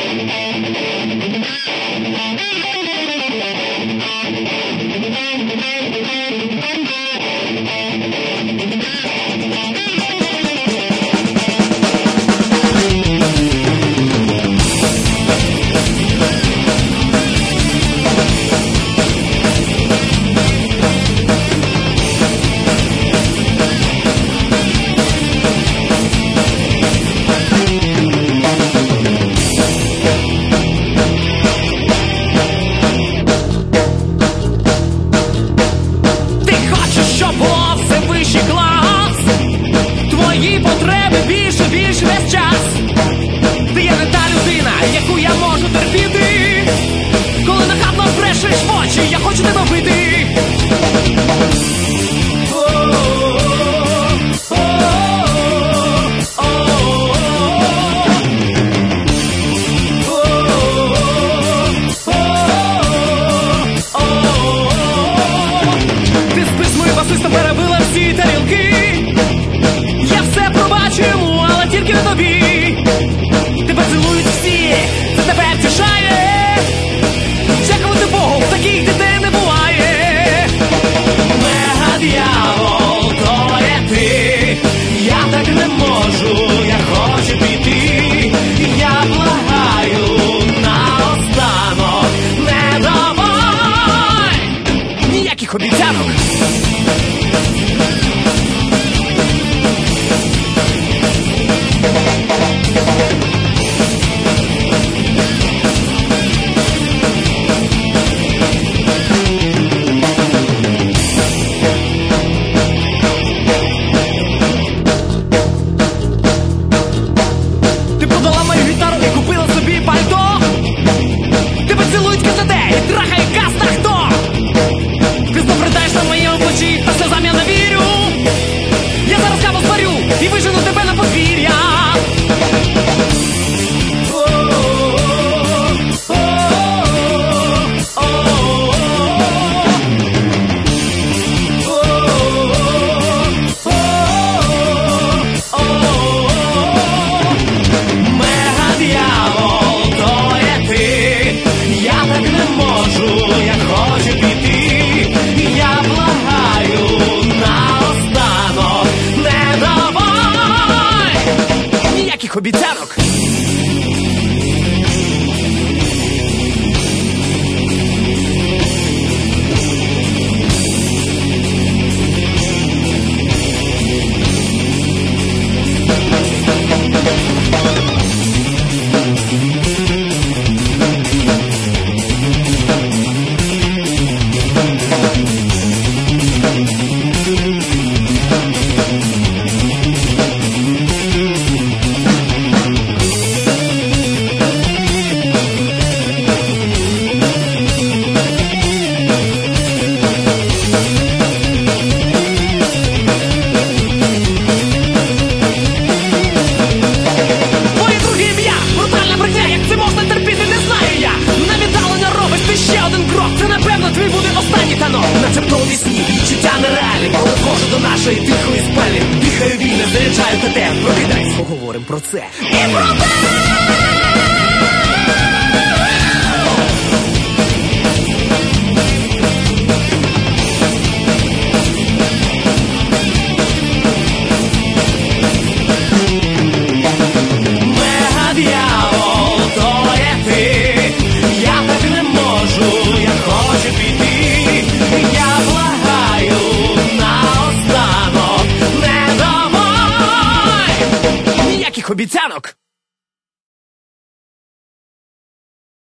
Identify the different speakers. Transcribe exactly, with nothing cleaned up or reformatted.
Speaker 1: Твої потреби більше, більше весь час. Ти є не та людина, яку я можу терпіти. Коли нахабно брешеш в очі, я хочу тебе вбити. Ти спиш з моїм басистом, перебила всі тарілки. Я все пробачу йому, але тільки не тобі. Тебе цілують всі, це тебе втішає. Дякувати Богу, таких дітей не буває. Мега-д'явол, то є ти. Я так не можу, я хочу піти. Я благаю наостанок, не давай ніяких обіцянок. Ти продала мою гітару і купила собі пальто. Тебе цілують КЗД і трахає каста хто. Ти знов ридаєш на моєму плечі, та сльозам я не вірю. Я зараз каву зварю і вижену тебе на подвір'я. Мега-д'явол, то є ти. Я так не можу, я хочу піти. Я благаю наостанок, не давай ніяких обіцянок. Начебто у вісні, відчуття нереальні. Коли вхожу до нашої тихої спальні, дихаю вільно, заряджаю ТТ. Прокидайся, поговорим про це. І про те! Мега-д'явол, то є ти. Я так не можу, я хочу піти. Я благаю наостанок, не давай ніяких обіцянок.